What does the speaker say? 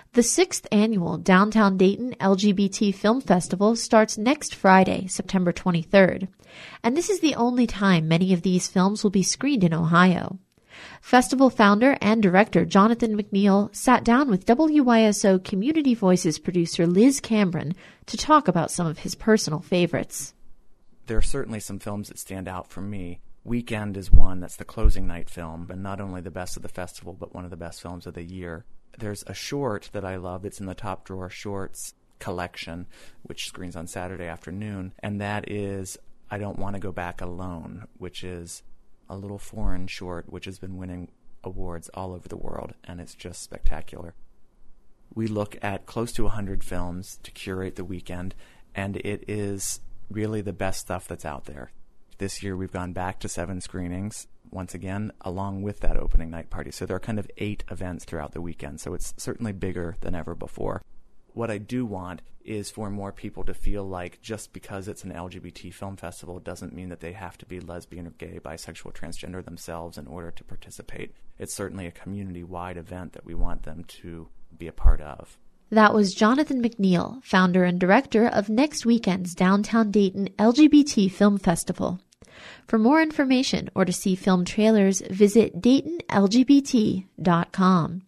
The 6th annual Downtown Dayton LGBT Film Festival starts next Friday, September 23rd, and this is the only time many of these films will be screened in Ohio. Festival founder and director Jonathan McNeil sat down with WYSO Community Voices producer Liz Cameron to talk about some of his personal favorites. There are certainly some films that stand out for me. Weekend is one that's the closing night film, and not only the best of the festival, but one of the best films of the year. There's a short that I love. It's in the Top Drawer Shorts collection, which screens on Saturday afternoon, and that is I Don't Want to Go Back Alone, which is a little foreign short which has been winning awards all over the world, and it's just spectacular. We look at close to 100 films to curate the weekend, and it is really the best stuff that's out there. This year we've gone back to 7 screenings, once again, along with that opening night party. So there are kind of 8 events throughout the weekend, so it's certainly bigger than ever before. What I do want is for more people to feel like just because it's an LGBT film festival doesn't mean that they have to be lesbian or gay, bisexual, transgender themselves in order to participate. It's certainly a community-wide event that we want them to be a part of. That was Jonathan McNeil, founder and director of next weekend's Downtown Dayton LGBT Film Festival. For more information or to see film trailers, visit DaytonLGBT.com.